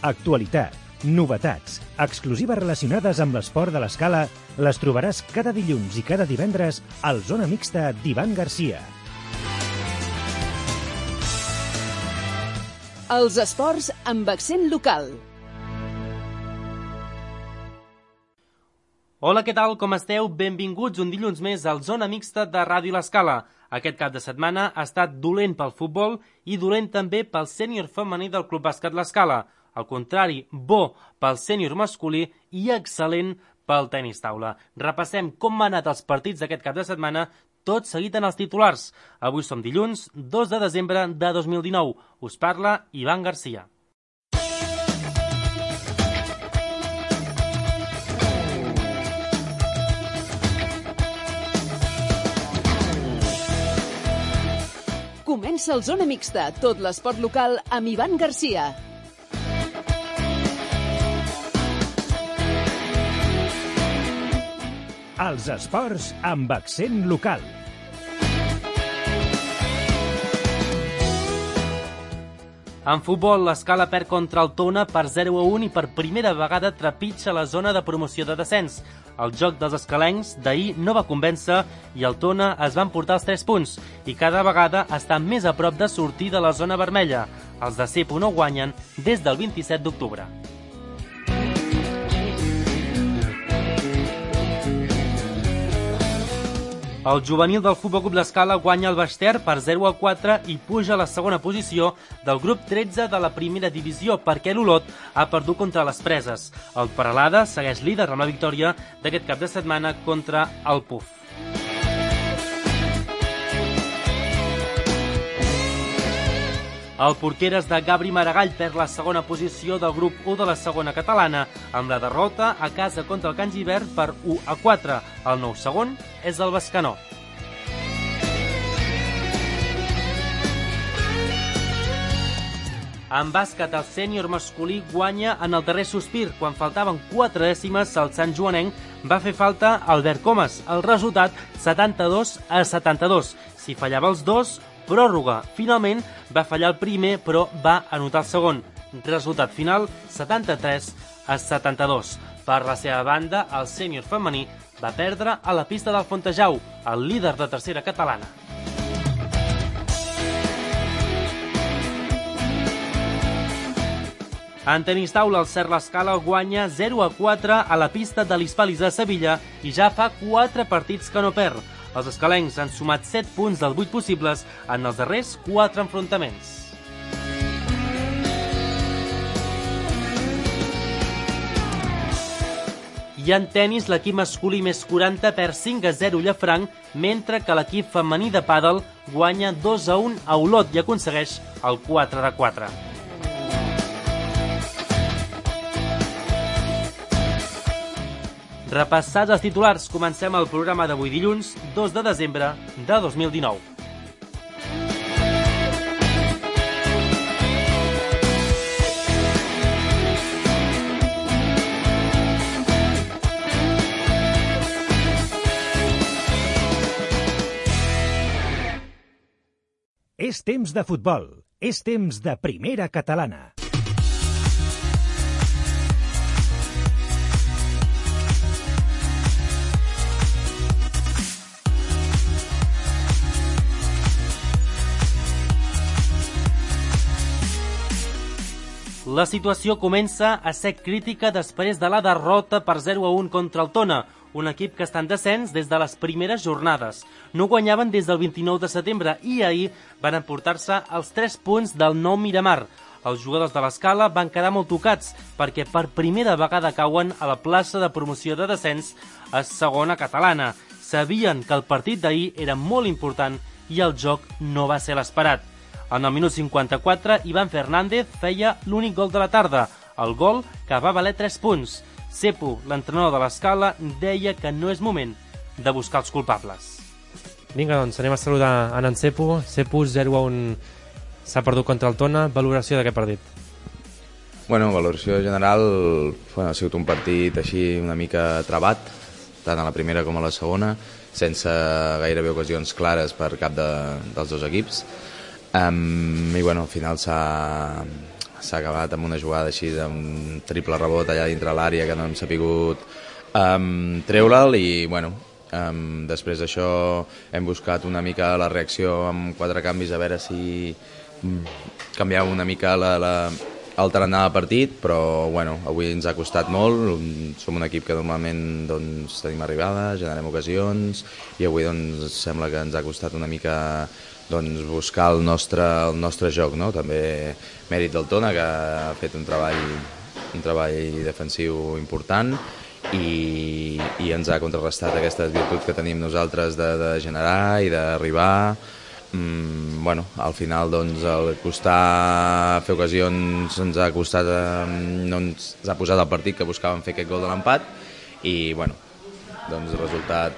Actualitat, novetats, exclusives relacionades amb l'esport de l'Escala les trobaràs cada dilluns i cada divendres al Zona Mixta d'Ivan Garcia. Els esports amb accent local. Hola, què tal? Com esteu? Benvinguts un dilluns més al Zona Mixta de Ràdio L'Escala. Aquest cap de setmana ha estat dolent pel futbol i dolent també pel sènior femení del Club Bàsquet L'Escala. Al contrari, bo pel sènior masculí i excel·lent pel tenis taula. Repassem com han anat els partits d'aquest cap de setmana, tot seguit en els titulars. Avui som dilluns, 2 de desembre de 2019. Us parla Ivan Garcia. Comença el Zona Mixta, tot l'esport local amb Ivan Garcia. Els esports amb accent local. En futbol, l'Escala perd contra el Tona per 0-1 i per primera vegada trepitja la zona de promoció de descens. El joc dels escalencs d'ahir no va convèncer i el Tona es va emportar els 3 punts i cada vegada està més a prop de sortir de la zona vermella. Els de Cepo no guanyen des del 27 d'octubre. El juvenil del Futbol Club L'Escala guanya el Baix-Ter per 0-4 i puja a la segona posició del grup 13 de la primera divisió perquè l'Olot ha perdut contra les Preses. El Peralada segueix líder amb la victòria d'aquest cap de setmana contra el PUF. El Porqueres de Gabri Maragall perd la segona posició del grup 1 de la segona catalana, amb la derrota a casa contra el Can Givert per 1-4. El nou segon és el Bescanó. En bàsquet, el sènior masculí guanya en el darrer sospir. Quan faltaven 4 dècimes, el Sant Joanenc va fer falta Albert Comas. El resultat, 72-72. Si fallava els dos, pròrroga. Finalment va fallar el primer, però va anotar el segon. Resultat final, 73-72. Per la seva banda, el sènior femení va perdre a la pista del Fontejau, el líder de tercera catalana. En tenis taula, el Cert L'Escala guanya 0-4 a la pista de l'Hispalis de Sevilla i ja fa 4 partits que no perd. Els escalencs han sumat 7 punts dels 8 possibles en els darrers 4 enfrontaments. I en tenis, l'equip masculí més 40 perd 5-0 Llafranc, mentre que l'equip femení de pàdel guanya 2-1 a Olot i aconsegueix el 4-4. Repassats els titulars, comencem el programa d'avui dilluns, 2 de desembre de 2019. És temps de futbol, és temps de primera catalana. La situació comença a ser crítica després de la derrota per 0-1 contra el Tona, un equip que està en descens des de les primeres jornades. No guanyaven des del 29 de setembre i ahir van emportar-se els 3 punts del nou Miramar. Els jugadors de l'Escala van quedar molt tocats perquè per primera vegada cauen a la plaça de promoció de descens a segona catalana. Sabien que el partit d'ahir era molt important i el joc no va ser l'esperat. En el minut 54, Ivan Fernández feia l'únic gol de la tarda, el gol que va valer 3 punts. Cepo, l'entrenador de l'Escala, deia que no és moment de buscar els culpables. Vinga, doncs anem a saludar en Cepo. Cepo, 0-1 s'ha perdut contra el Tona. Valoració d'aquest partit? Bueno, valoració general, ha sigut un partit així una mica trabat, tant a la primera com a la segona, sense gairebé ocasions clares per cap dels dos equips. I bueno, al final s'ha s'ha acabat amb una jugada així d'un triple rebot allà dintre l'àrea que no hem sapigut treure'l i bueno, després d'això hem buscat una mica la reacció amb 4 canvis a veure si canviava una mica el tarannà del partit, però bueno, avui ens ha costat molt, som un equip que normalment doncs, tenim arribades, generem ocasions i avui doncs, sembla que ens ha costat una mica doncs, buscar el nostre joc, no? També mèrit del Tona, que ha fet un treball defensiu important i ens ha contrarrestat aquestes virtuts que tenim nosaltres de generar i d'arribar. Bueno, al final doncs, el costar fer ocasions ens ha costat, no ens ha posat el partit que buscàvem fer aquest gol de l'empat i bueno, doncs resultat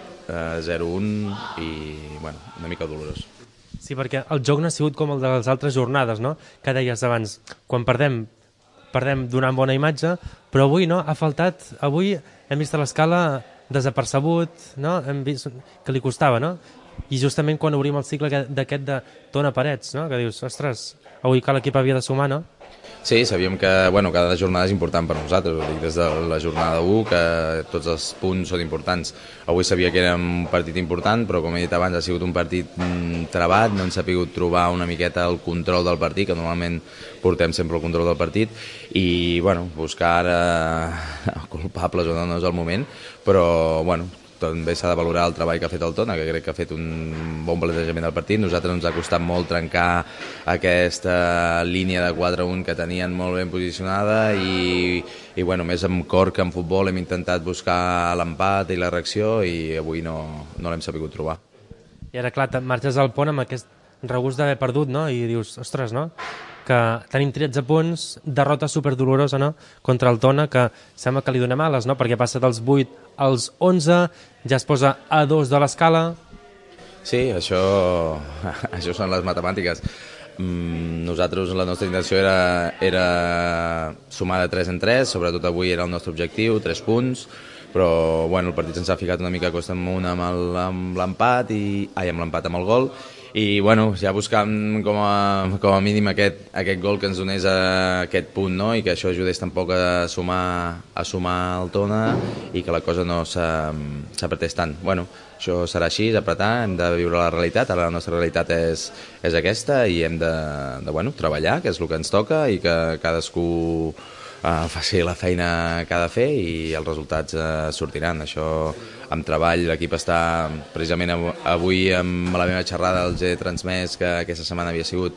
0-1 i bueno, una mica dolorós. Sí, perquè el joc no ha sigut com el de les altres jornades, no? Que deies abans, quan perdem donant bona imatge, però avui no, ha faltat, avui hem vist a l'escala desapercebut, no? Hem vist que li costava, no? I justament quan obrim el cicle d'aquest de Tona Parets, no? Que dius, ostres, avui que l'equip havia de sumar, no? Sí, sabíem que bueno, cada jornada és important per nosaltres, ho dic des de la jornada 1, que tots els punts són importants. Avui sabia que era un partit important, però com he dit abans ha sigut un partit travat, no hem sabut trobar una miqueta el control del partit, que normalment portem sempre el control del partit, i bueno, buscar culpables o no és el moment, però bueno, també s'ha de valorar el treball que ha fet el Tona, que crec que ha fet un bon plantejament del partit. Nosaltres ens ha costat molt trencar aquesta línia de 4-1 que tenien molt ben posicionada i bueno, més amb cor que en futbol hem intentat buscar l'empat i la reacció i avui no l'hem sabut trobar. I ara, clar, marxes al pont amb aquest regust d'haver perdut, no? I dius, ostres, no? Que tenim 13 punts, derrota superdolorosa, no? Contra el Tona, que sembla que li donem ales, no? Perquè passa dels 8 als 11, ja es posa a 2 de l'escala. Sí, això són les matemàtiques. Nosaltres, la nostra intenció era sumar de 3 en 3, sobretot avui era el nostre objectiu, 3 punts, però bueno, el partit se'ns ha ficat una mica a costa amunt amb l'empat, amb l'empat amb el gol, i bueno, ja buscant com a mínim aquest gol que ens donés aquest punt, no? I que això ajudés tampoc a sumar el Tona i que la cosa no s'apretés tant. Bueno, això serà així, apretar, hem de viure la realitat, ara la nostra realitat és aquesta i hem de treballar, que és el que ens toca i que cadascú faci la feina que ha de fer i els resultats sortiran. Això amb treball, l'equip està precisament avui amb la meva xerrada els he transmès que aquesta setmana havia sigut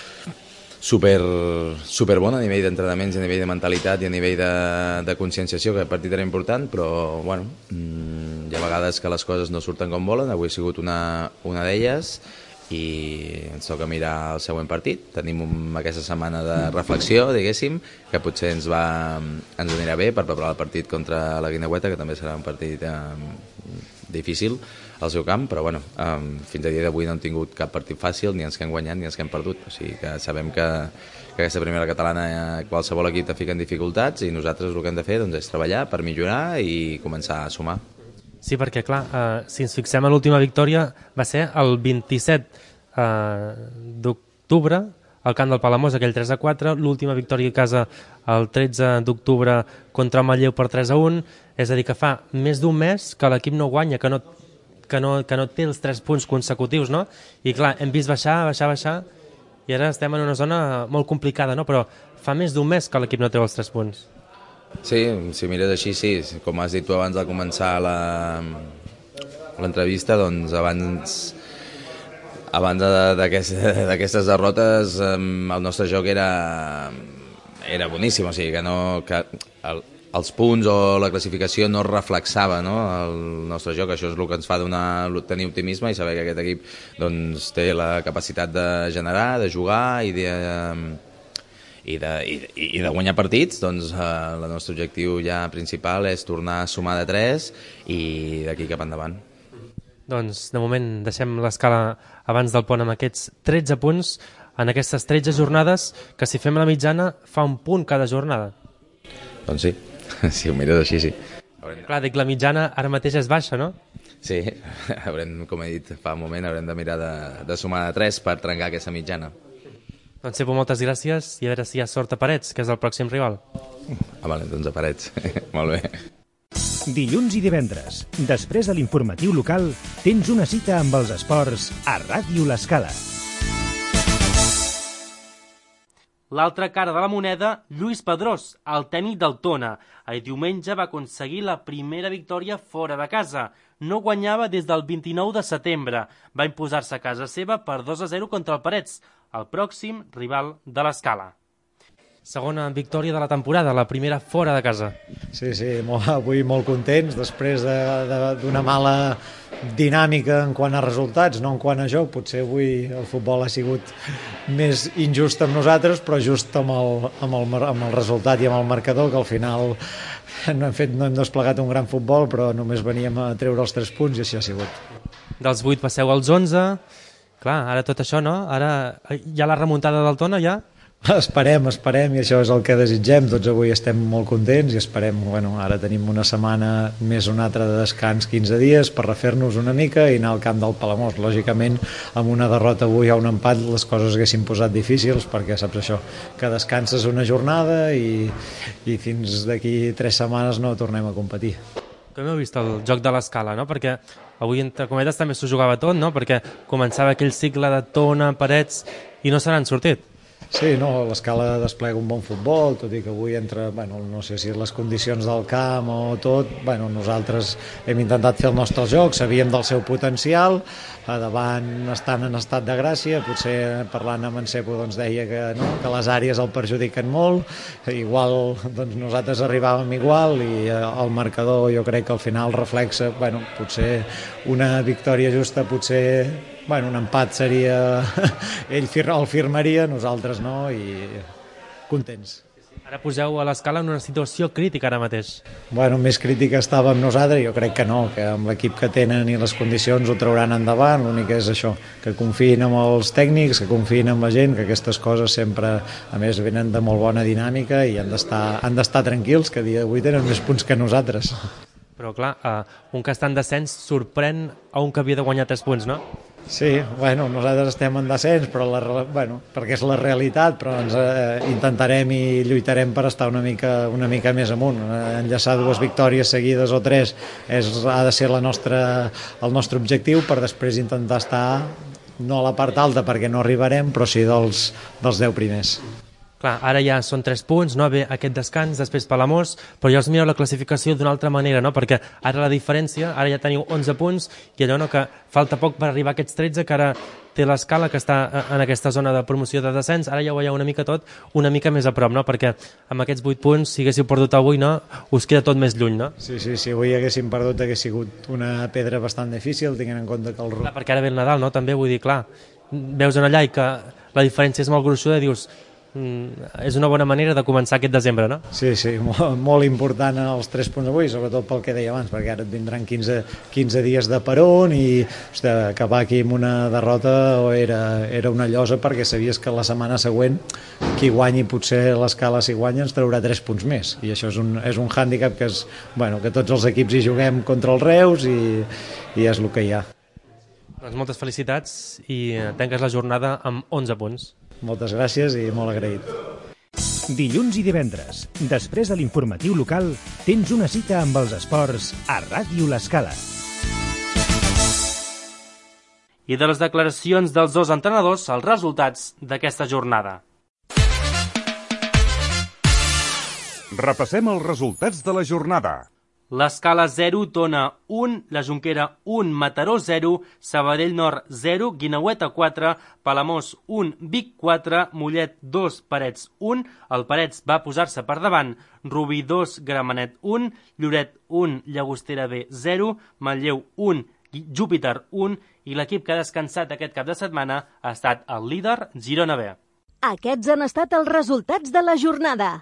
super bona a nivell d'entrenaments, a nivell de mentalitat i a nivell de conscienciació, que el partit era important, però bueno, hi ha vegades que les coses no surten com volen, avui ha sigut una d'elles i ens toca mirar el següent partit. Tenim aquesta setmana de reflexió, diguéssim, que potser ens anirà bé per preparar el partit contra la Guineueta, que també serà un partit difícil al seu camp, però bueno, fins a dia d'avui no hem tingut cap partit fàcil, ni els que hem guanyat ni els que hem perdut, o sigui que sabem que aquesta primera catalana qualsevol equip te fica en dificultats i nosaltres el que hem de fer doncs, és treballar per millorar i començar a sumar. Sí, perquè clar, si ens fixem en l'última victòria va ser el 27 d'octubre al camp del Palamós, aquell 3-4, l'última victòria a casa el 13 d'octubre contra el Manlleu per 3-1, és a dir, que fa més d'un mes que l'equip no guanya, que no té els 3 punts consecutius, no? I clar, hem vist baixar, i ara estem en una zona molt complicada, no? Però fa més d'un mes que l'equip no té els 3 punts. Sí, si mires així, sí. Com has dit tu abans de començar l'entrevista, doncs abans d'aquestes derrotes el nostre joc era boníssim, o sigui que els punts o la classificació no reflexava, no, el nostre joc. Això és el que ens fa tenir optimisme i saber que aquest equip doncs, té la capacitat de generar, de jugar i de guanyar partits. Doncs el nostre objectiu ja principal és tornar a sumar de 3 i d'aquí cap endavant. Doncs de moment deixem l'escala abans del pont amb aquests 13 punts en aquestes 13 jornades, que si fem la mitjana fa un punt cada jornada. Doncs sí, si ho mires així sí. Clar, dic, la mitjana ara mateix és baixa, no? Sí, com he dit fa un moment, haurem de mirar de sumar de 3 per trencar aquesta mitjana. Doncs Cepo, moltes gràcies i a veure si hi ha sort a Parets, que és el pròxim rival. Vale, doncs a Parets. Molt bé. Dilluns i divendres, després de l'informatiu local, tens una cita amb els esports a Ràdio L'Escala. L'altra cara de la moneda, Lluís Pedrós, el tècnic del Tona. El diumenge va aconseguir la primera victòria fora de casa. No guanyava des del 29 de setembre. Va imposar-se a casa seva per 2-0 contra el Parets, el pròxim rival de l'Escala. Segona victòria de la temporada, la primera fora de casa. Sí, avui molt contents, després d'una mala dinàmica en quant a resultats, no en quant a joc. Potser avui el futbol ha sigut més injust amb nosaltres, però just amb el resultat i amb el marcador, que al final no hem desplegat un gran futbol, però només veníem a treure els 3 punts i així ha sigut. Dels 8 passeu als 11. Clar, ara tot això, no? Ara hi ha la remuntada del Tona, ja? Esperem, i això és el que desitgem. Tots avui estem molt contents i esperem, ara tenim una setmana més una altra de descans, 15 dies, per refer-nos una mica i anar al camp del Palamós. Lògicament, amb una derrota avui a un empat, les coses haguessin posat difícils, perquè saps això, que descanses una jornada i fins d'aquí 3 setmanes no tornem a competir. Com heu vist el joc de l'Escala, no? Perquè avui, entre cometes, també s'ho jugava tot, no? Perquè començava aquell cicle de Tona, Parets, i no se n'han sortit. Sí, l'Escala desplega un bon futbol, tot i que avui no sé si les condicions del camp o tot, nosaltres hem intentat fer el nostre joc, sabíem del seu potencial, a davant estan en estat de gràcia, potser parlant amb en Cepo deia que les àrees el perjudiquen molt, igual nosaltres arribàvem igual i el marcador jo crec que al final reflexa, potser una victòria justa, potser un empat seria... ell el firmaria, nosaltres no, i contents. Ara poseu a l'Escala en una situació crítica ara mateix. Més crítica estàvem nosaltres, jo crec que no, que amb l'equip que tenen i les condicions ho trauran endavant. L'únic és això, que confiïn amb els tècnics, que confiïn amb la gent, que aquestes coses sempre, a més, venen de molt bona dinàmica i han d'estar tranquils, que a dia d'avui tenen més punts que nosaltres. Però clar, un que està en descens sorprèn a un que havia de guanyar 3 punts, no? Sí, nosaltres estem en descens, però perquè és la realitat, però ens intentarem i lluitarem per estar una mica més amunt. Enllaçar 2 victòries seguides o 3 ha de ser el nostre objectiu, per després intentar estar no a la part alta perquè no arribarem, però sí dels 10 primers. Clar, ara ja són 3 punts, no? Ve aquest descans, després Palamós, però ja us mireu la classificació d'una altra manera, no? Perquè ara la diferència, ara ja teniu 11 punts i allò que falta poc per arribar a aquests 13, que ara té l'Escala, que està en aquesta zona de promoció de descens, ara ja ho veieu una mica tot, una mica més a prop, no? Perquè amb aquests 8 punts, si haguéssiu perdut avui, no? Us queda tot més lluny, no? Sí, si avui haguéssim perdut hagués sigut una pedra bastant difícil, tenint en compte que Clar, perquè ara ve el Nadal, no? També vull dir, clar, veus en allà i que la diferència és molt gruixuda i dius... és una bona manera de començar aquest desembre, no? Sí, molt important els 3 punts avui, sobretot pel que deia abans, perquè ara et vindran 15 dies de peron i acabar aquí amb una derrota era una llosa, perquè sabies que la setmana següent qui guanyi, potser l'Escala si guanya ens traurà 3 punts més, i això és un hàndicap que tots els equips hi juguem contra els Reus i és el que hi ha. Doncs moltes felicitats i tanques la jornada amb 11 punts. Moltes gràcies i molt agraït. Dilluns i divendres, després de l'informatiu local, tens una cita amb els esports a Ràdio L'Escala. I de les declaracions dels 2 entrenadors, els resultats d'aquesta jornada. Repassem els resultats de la jornada. L'Escala 0, Tona 1, la Jonquera 1, Mataró 0, Sabadell Nord 0, Guineueta 4, Palamós 1, Vic 4, Mollet 2, Parets 1, el Parets va posar-se per davant, Rubí 2, Gramenet 1, Lloret 1, Llagostera B 0, Manlleu 1, Júpiter 1 i l'equip que ha descansat aquest cap de setmana ha estat el líder Girona B. Aquests han estat els resultats de la jornada.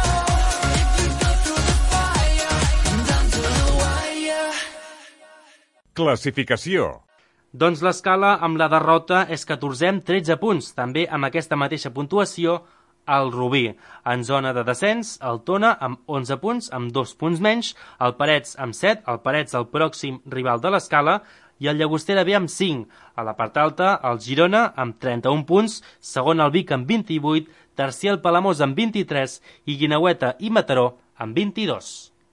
Classificació. Doncs l'Escala amb la derrota és 14è amb 13 punts, també amb aquesta mateixa puntuació el Rubí. En zona de descens, el Tona amb 11 punts, amb 2 punts menys, el Parets amb 7, el Parets el pròxim rival de l'Escala, i el Llagostera B amb 5. A la part alta, el Girona amb 31 punts, segon el Vic amb 28, tercer el Palamós amb 23 i Guineueta i Mataró amb 22.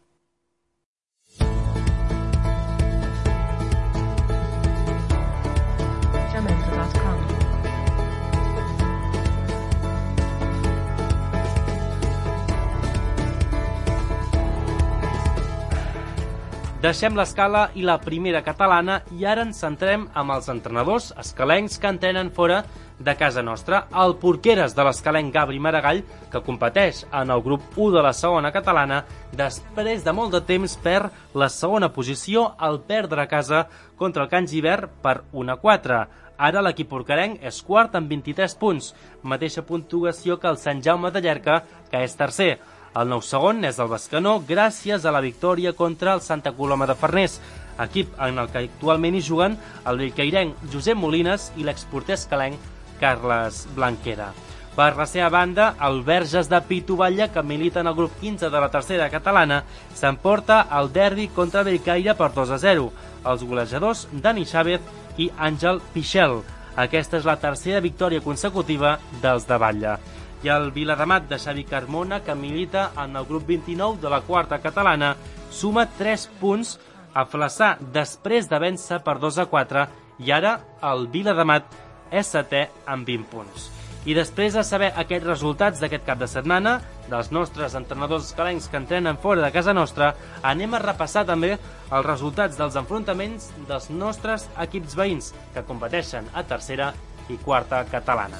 Deixem l'escala i la primera catalana i ara ens centrem amb els entrenadors escalencs que entrenen fora de casa nostra. El porqueres de l'escalenc Gabri Maragall, que competeix en el grup 1 de la segona catalana, després de molt de temps perd la segona posició al perdre a casa contra el Can Givert per 1-4. Ara l'equip porquerenc és quart amb 23 punts, mateixa puntuació que el Sant Jaume de Llierca, que és tercer. El nou segon és el Bescanó gràcies a la victòria contra el Santa Coloma de Farners, equip en el que actualment hi juguen el bellcairenc Josep Molines i l'exporter escalenc Carles Blanquera. Per la seva banda, el Verges de Pitu Batlle, que milita en el grup 15 de la tercera catalana, s'emporta el derbi contra Bellcaire per 2-0. Els golejadors Dani Chávez i Àngel Pichel. Aquesta és la tercera victòria consecutiva dels de Batlle. I el Viladamat de Xavi Carmona, que milita en el grup 29 de la quarta catalana, suma 3 punts a Flaçà després de vèncer per 2-4 i ara el Viladamat és setè amb 20 punts. I després de saber aquests resultats d'aquest cap de setmana, dels nostres entrenadors escalencs que entrenen fora de casa nostra, anem a repassar també els resultats dels enfrontaments dels nostres equips veïns que competeixen a tercera i quarta catalana.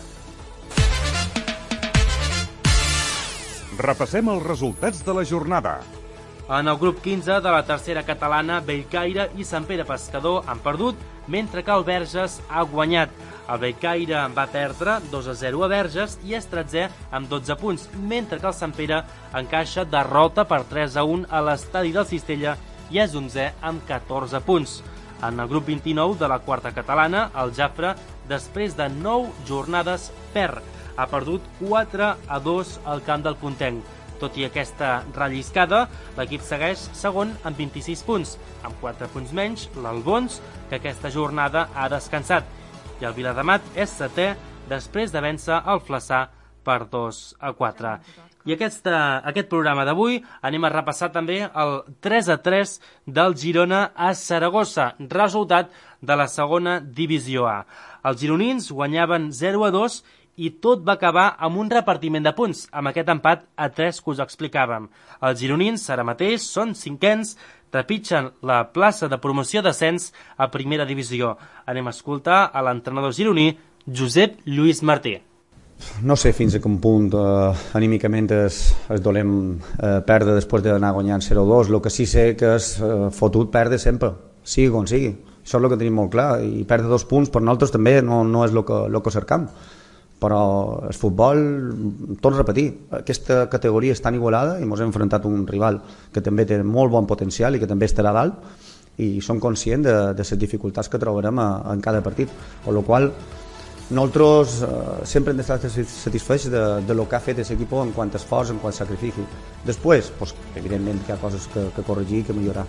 Repassem els resultats de la jornada. En el grup 15 de la tercera catalana, Bellcaire i Sant Pere Pescador han perdut, mentre que el Verges ha guanyat. El Bellcaire va perdre 2-0 a Verges i és 13è amb 12 punts, mentre que el Sant Pere encaixa derrota per 3-1 a l'estadi del Cistella i és 11è amb 14 punts. En el grup 29 de la quarta catalana, el Jafre, després de 9 jornades, perd. Ha perdut 4-2 al camp del Pontenc. Tot i aquesta relliscada, l'equip segueix segon amb 26 punts, amb 4 punts menys l'Albons, que aquesta jornada ha descansat. I el Viladamat és setè després de vèncer el Flaçà per 2-4. I aquest programa d'avui anem a repassar també el 3-3 del Girona a Saragossa, resultat de la segona divisió A. Els gironins guanyaven 0-2 i tot va acabar amb un repartiment de punts, amb aquest empat a 3 que us explicàvem. Els gironins ara mateix són cinquens, trepitgen la plaça de promoció d'ascens a primera divisió. Anem a escoltar a l'entrenador gironí Josep Lluís Martí. No sé fins a quin punt anímicament es dolem perdre després d'anar guanyant 0-2. El que sí sé que és fotut perdre sempre, sigui com sigui. Això és el que tenim molt clar. I perdre 2 punts per nosaltres també no és el que cercam. Però el futbol, torno a repetir, aquesta categoria és tan igualada i ens hem enfrontat a un rival que també té molt bon potencial i que també estarà dalt i som conscients de les dificultats que trobarem en cada partit, per la qual nosaltres sempre hem d'estar satisfets de lo que ha fet aquest equip en quant a esforç, en quant a sacrifici. Després, evidentment hi ha coses que corregir i que millorar.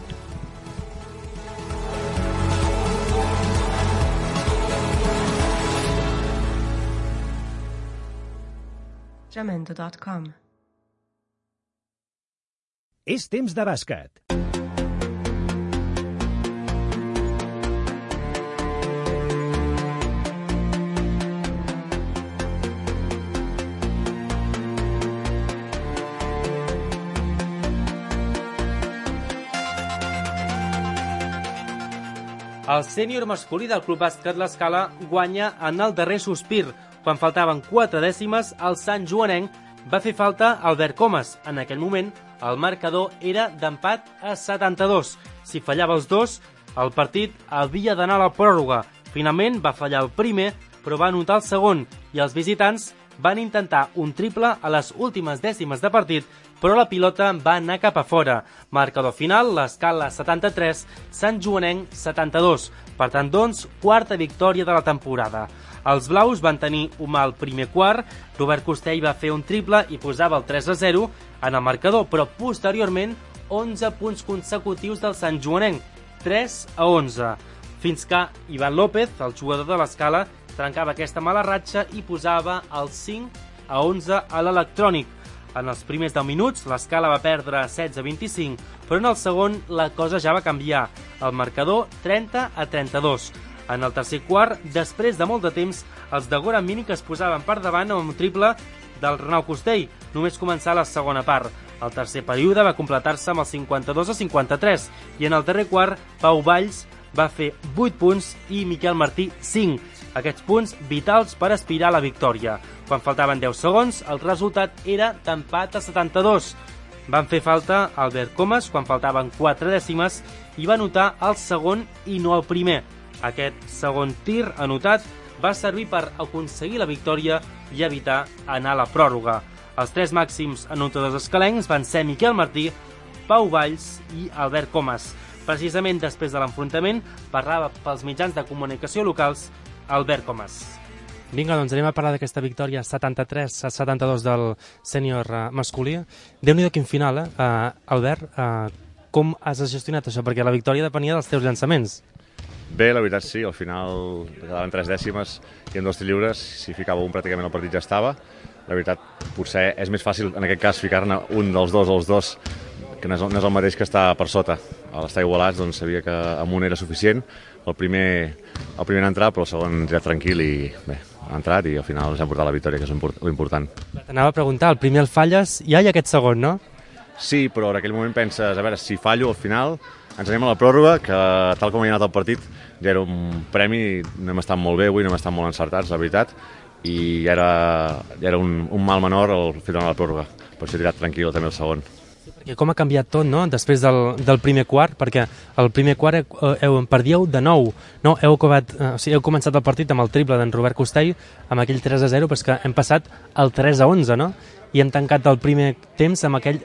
Jamendo.com. És temps de bàsquet. El sènior masculí del Club Bàsquet L'Escala guanya en el darrer sospir. Quan faltaven 4 dècimes, el Sant Joanenc va fer falta Albert Comas. En aquell moment, el marcador era d'empat a 72. Si fallava els dos, el partit havia d'anar a la pròrroga. Finalment va fallar el primer, però va anotar el segon, i els visitants van intentar un triple a les últimes dècimes de partit, però la pilota va anar cap a fora. Marcador final, l'Escala 73, Sant Joanenc 72. Per tant, doncs, quarta victòria de la temporada. Els blaus van tenir un mal primer quart, Robert Costell va fer un triple i posava el 3-0 en el marcador, però posteriorment 11 punts consecutius del Sant Joanenc, 3-11. fins que Ivan López, el jugador de l'Escala, trencava aquesta mala ratxa i posava el 5-11 a l'electrònic. En els primers 10 minuts, l'Escala va perdre 16-25, però en el segon la cosa ja va canviar. El marcador 30-32. En el tercer quart, després de molt de temps, els de Goran Minic es posaven per davant amb un triple del Renau Costell, només començar la segona part. El tercer període va completar-se amb el 52-53 i en el darrer quart, Pau Valls va fer 8 punts i Miquel Martí 5. Aquests punts vitals per aspirar a la victòria. Quan faltaven 10 segons, el resultat era d'empat a 72. Van fer falta Albert Comas quan faltaven 4 dècimes i va anotar el segon i no el primer. Aquest segon tir anotat va servir per aconseguir la victòria i evitar anar a la pròrroga. Els 3 màxims anotadors escalencs van ser Miquel Martí, Pau Valls i Albert Comas. Precisament després de l'enfrontament parlava pels mitjans de comunicació locals Albert Comas. Vinga, doncs anem a parlar d'aquesta victòria 73-72 del sènior masculí. Déu-n'hi-do quin final, Albert, com has gestionat això? Perquè la victòria depenia dels teus llançaments. Bé, la veritat sí, al final quedaven 3 dècimes i en 2 tirs lliures, si ficava un pràcticament el partit ja estava. La veritat, potser és més fàcil en aquest cas ficar-ne un dels dos o els dos, que no és el mateix que està per sota. A l'estar igualats doncs sabia que amb un era suficient, el primer en entrar, però el segon ja tranquil i bé, ha entrat i al final ens hem portat la victòria, que és l'important. T'anava a preguntar, el primer el falles i hi ha aquest segon, no? Sí, però en aquell moment penses, a veure, si fallo al final ens anem a la pròrroga, que tal com ha anat el partit ja era un premi, no hem estat molt bé avui, no hem estat molt encertats, la veritat, i ja era un mal menor el fet d'anar a la pròrroga, per això he tirat tranquil també el segon. Perquè com ha canviat tot, no?, després del primer quart, perquè el primer quart perdíeu de nou, no? Heu començat el partit amb el triple d'en Robert Costell, amb aquell 3-0, però és que hem passat al 3-11, no? I hem tancat el primer temps amb aquell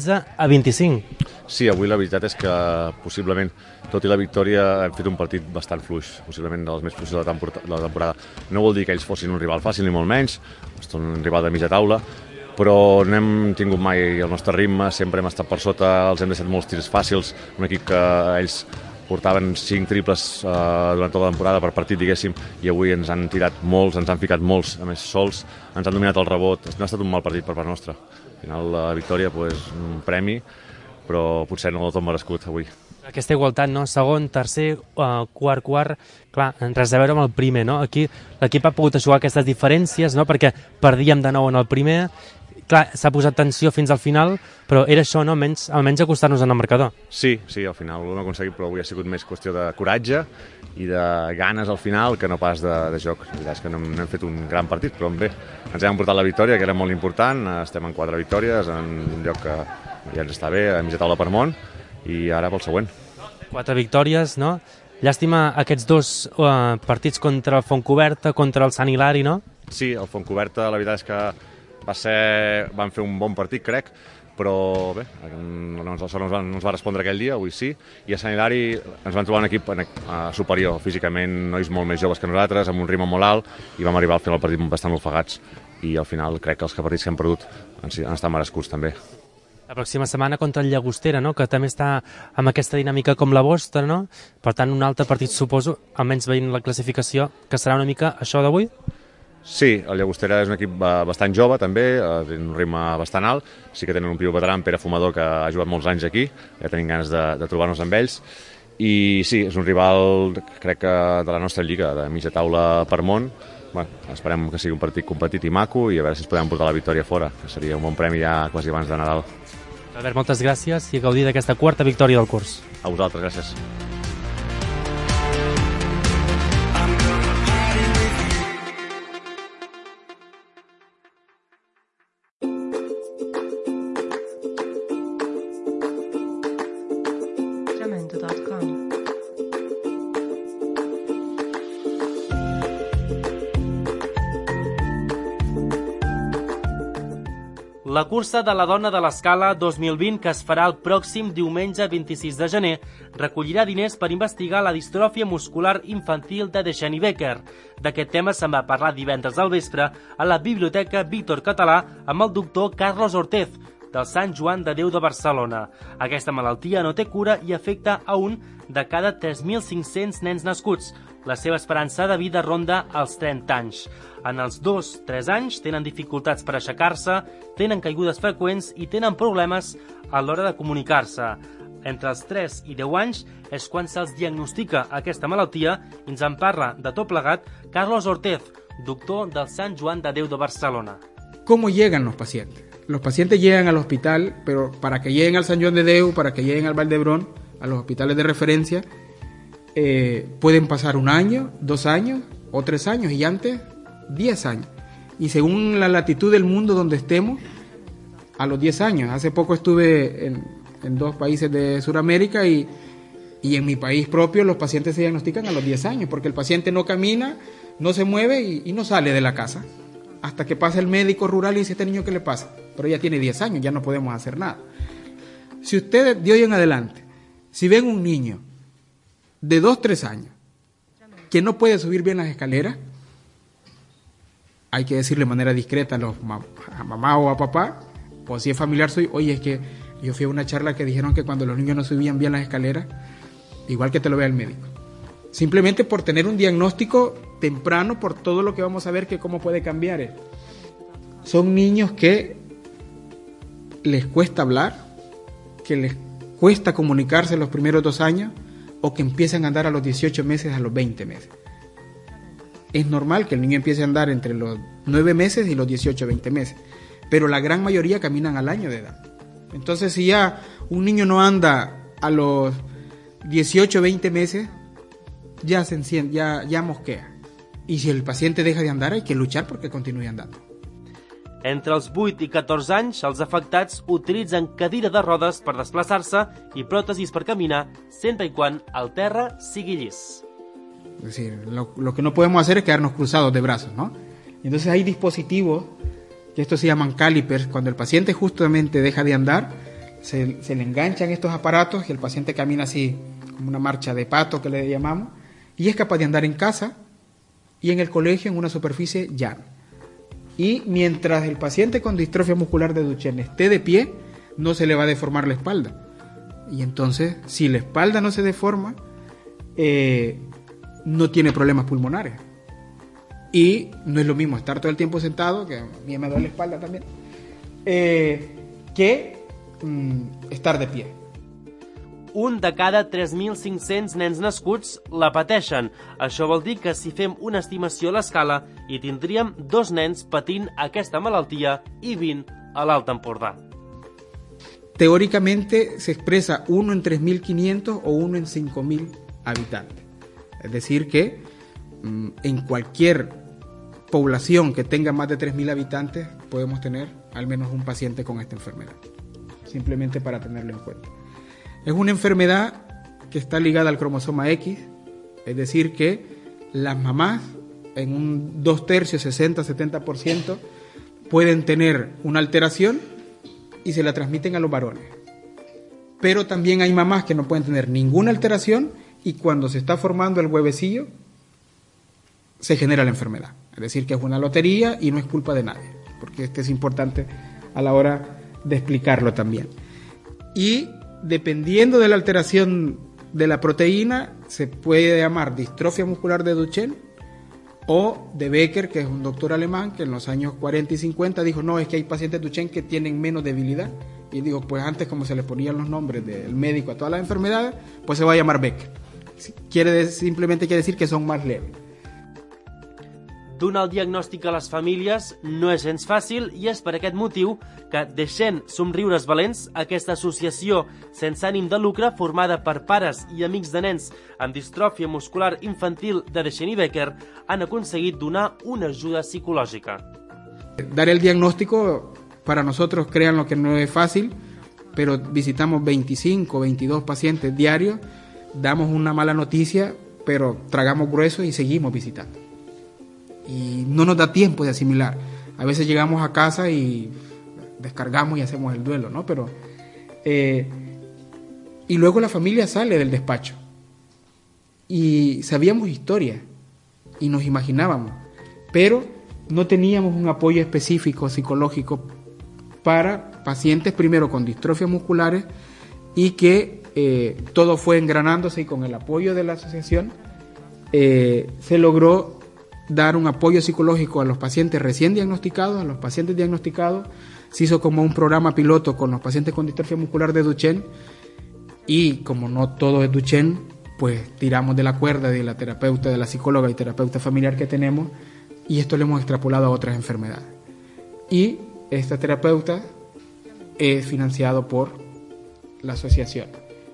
16-25. Sí, avui la veritat és que possiblement, tot i la victòria, hem fet un partit bastant fluix, possiblement dels més fluixos de la temporada. No vol dir que ells fossin un rival fàcil, ni molt menys, són un rival de mitja taula, però no hem tingut mai el nostre ritme, sempre hem estat per sota, els hem deixat molts tirs fàcils, un equip que ells portaven 5 triples durant tota la temporada per partit, diguéssim, i avui ens han tirat molts, ens han ficat molts, a més sols, ens han dominat el rebot, no ha estat un mal partit per part nostra. Al final la victòria, un premi, però potser no del tot merescut avui. Aquesta igualtat, no? Segon, tercer, quart, clar, res a veure amb el primer, no? Aquí l'equip ha pogut jugar aquestes diferències, no? Perquè perdíem de nou en el primer, clar, s'ha posat tensió fins al final, però era això, no? Almenys acostar-nos en el marcador. Sí, al final ho hem aconseguit, però avui ha sigut més qüestió de coratge i de ganes al final que no pas de joc. La veritat és que no hem fet un gran partit, però bé, ens hem portat la victòria, que era molt important, estem en 4 victòries, en un lloc que ja ens està bé, a mitja taula per món, i ara pel següent. 4 victòries, no? Llàstima aquests 2 partits contra el Fontcoberta, contra el Sant Hilari, no? Sí, el Fontcoberta la veritat és que van fer un bon partit, crec, però bé, no ens va respondre aquell dia, avui sí, i a Sant Hilari ens van trobar un equip superior, físicament, nois molt més joves que nosaltres, amb un ritme molt alt, i vam arribar al final del partit bastant ofegats, i al final crec que els partits que hem perdut han estat merescuts també. La pròxima setmana contra el Llagostera, no?, que també està amb aquesta dinàmica com la vostra, no? Per tant, un altre partit, suposo, almenys veient la classificació, que serà una mica això d'avui? Sí, el Llagostera és un equip bastant jove, també, té un ritme bastant alt, sí que tenen un piu veterà, Pere Fumador, que ha jugat molts anys aquí, ja tenim ganes de trobar-nos amb ells, i sí, és un rival, crec que de la nostra lliga, de mitja taula per món. Bueno, esperem que sigui un partit competit i maco i a veure si ens podem portar la victòria fora, que seria un bon premi ja quasi abans de Nadal. Albert, moltes gràcies i a gaudir d'aquesta 4ª victòria del curs. A vosaltres, gràcies. La cursa de la dona de l'Escala 2020, que es farà el pròxim diumenge 26 de gener, recollirà diners per investigar la distròfia muscular infantil de Deshani Becker. D'aquest tema se'n va parlar divendres al vespre a la Biblioteca Víctor Català amb el doctor Carlos Ortez. del Sant Joan de Déu de Barcelona. Aquesta malaltia no té cura i afecta a un de cada 3.500 nens nascuts. La seva esperança de vida ronda els 30 anys. En els 2-3 anys tenen dificultats per aixecar-se, tenen caigudes freqüents i tenen problemes a l'hora de comunicar-se. Entre els 3 i 10 anys és quan se'ls diagnostica aquesta malaltia i ens en parla de tot plegat Carlos Ortez, doctor del Sant Joan de Déu de Barcelona. ¿Cómo llegan los pacientes? Los pacientes llegan al hospital, pero para que lleguen al Sant Joan de Déu, para que lleguen al Vall d'Hebron, a los hospitales de referencia, pueden pasar 1 año, 2 años o 3 años y antes 10 años. Y según la latitud del mundo donde estemos, a los 10 años. Hace poco estuve en 2 países de Sudamérica y en mi país propio los pacientes se diagnostican a los 10 años porque el paciente no camina, no se mueve y no sale de la casa hasta que pasa el médico rural y dice: ¿este niño qué le pasa? Pero ya tiene 10 años, ya no podemos hacer nada. Si ustedes de hoy en adelante, si ven un niño de 2-3 años que no puede subir bien las escaleras, hay que decirle de manera discreta a mamá o a papá, o si es familiar suyo: oye, es que yo fui a una charla que dijeron que cuando los niños no subían bien las escaleras, igual que te lo vea el médico. Simplemente por tener un diagnóstico temprano, por todo lo que vamos a ver que cómo puede cambiar. Son niños que les cuesta hablar, que les cuesta comunicarse los primeros 2 años, o que empiezan a andar a los 18 meses, a los 20 meses. Es normal que el niño empiece a andar entre los 9 meses y los 18, 20 meses, pero la gran mayoría caminan al año de edad. Entonces, si ya un niño no anda a los 18, 20 meses, ya se enciende, ya mosquea. Y si el paciente deja de andar, hay que luchar porque continúe andando. Entre els 8 i 14 anys, els afectats utilitzen cadira de rodes per desplaçar-se i pròtesis per caminar, sempre i quan el terra sigui llis. Es decir, lo que no podemos hacer es quedarnos cruzados de brazos, ¿no? Entonces hay dispositivos, que estos se llaman calipers, cuando el paciente justamente deja de andar, se le enganchan estos aparatos y el paciente camina así, como una marcha de pato que le llamamos, y es capaz de andar en casa y en el colegio en una superficie llana. Y mientras el paciente con distrofia muscular de Duchenne esté de pie, no se le va a deformar la espalda. Y entonces, si la espalda no se deforma, no tiene problemas pulmonares. Y no es lo mismo estar todo el tiempo sentado, que a mí me duele la espalda también, que estar de pie. Un de cada 3.500 nens nascuts la pateixen. Això vol dir que si fem una estimació a l'escala hi tindríem 2 nens patint aquesta malaltia i 20 a l'Alt Empordà. Teóricamente se expresa 1 en 3.500 o 1 en 5.000 habitantes. Es decir que en cualquier población que tenga más de 3.000 habitantes podemos tener al menos un paciente con esta enfermedad. Simplemente para tenerlo en cuenta. Es una enfermedad que está ligada al cromosoma X, es decir que las mamás en un 2/3, 60-70% pueden tener una alteración y se la transmiten a los varones. Pero también hay mamás que no pueden tener ninguna alteración y cuando se está formando el huevecillo se genera la enfermedad. Es decir que es una lotería y no es culpa de nadie, porque es importante a la hora de explicarlo también. Y dependiendo de la alteración de la proteína, se puede llamar distrofia muscular de Duchenne o de Becker, que es un doctor alemán que en los años 40 y 50 dijo: no, es que hay pacientes de Duchenne que tienen menos debilidad. Y digo, pues antes, como se le ponían los nombres del médico a todas las enfermedades, pues se va a llamar Becker. Simplemente quiere decir que son más leves. Donar el diagnòstic a les famílies no és gens fàcil i és per aquest motiu que Deixem Somriures Valents, aquesta associació sense ànim de lucre formada per pares i amics de nens amb distròfia muscular infantil de Duchenne i Becker, han aconseguit donar una ajuda psicològica. Dar el diagnóstico para nosotros, créanlo que no es fácil, pero visitamos 25 o 22 pacientes diarios, damos una mala noticia, pero tragamos grueso y seguimos visitando. Y no nos da tiempo de asimilar. A veces llegamos a casa y descargamos y hacemos el duelo, ¿no? Pero y luego la familia sale del despacho y sabíamos historias y nos imaginábamos, pero no teníamos un apoyo específico psicológico para pacientes primero con distrofias musculares y que todo fue engranándose, y con el apoyo de la asociación se logró dar un apoyo psicológico a los pacientes recién diagnosticados, a los pacientes diagnosticados. Se hizo como un programa piloto con los pacientes con distrofia muscular de Duchenne, y como no todo es Duchenne, pues tiramos de la cuerda de la terapeuta, de la psicóloga y terapeuta familiar que tenemos, y esto lo hemos extrapolado a otras enfermedades. Y esta terapeuta es financiado por la asociación.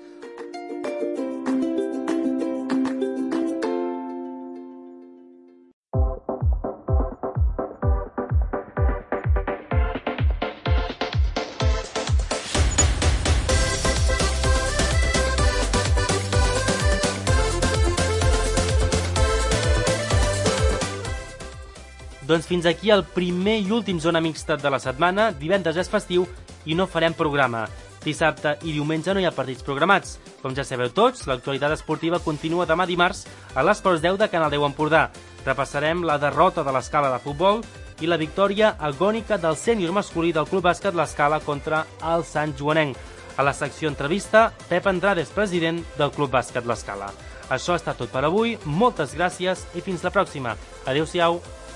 Doncs fins aquí el primer i últim Zona Mixta de la setmana. Divendres és festiu i no farem programa. Dissabte i diumenge no hi ha partits programats. Com ja sabeu tots, l'actualitat esportiva continua demà dimarts a l'Esports 10 de Canal 10 Empordà. Repassarem la derrota de l'Escala de futbol i la victòria agònica del sènior masculí del Club Bàsquet l'Escala contra el Sant Joanenc. A la secció entrevista, Pep Andrades, president del Club Bàsquet l'Escala. Això ha estat tot per avui. Moltes gràcies i fins la pròxima. Adéu-siau.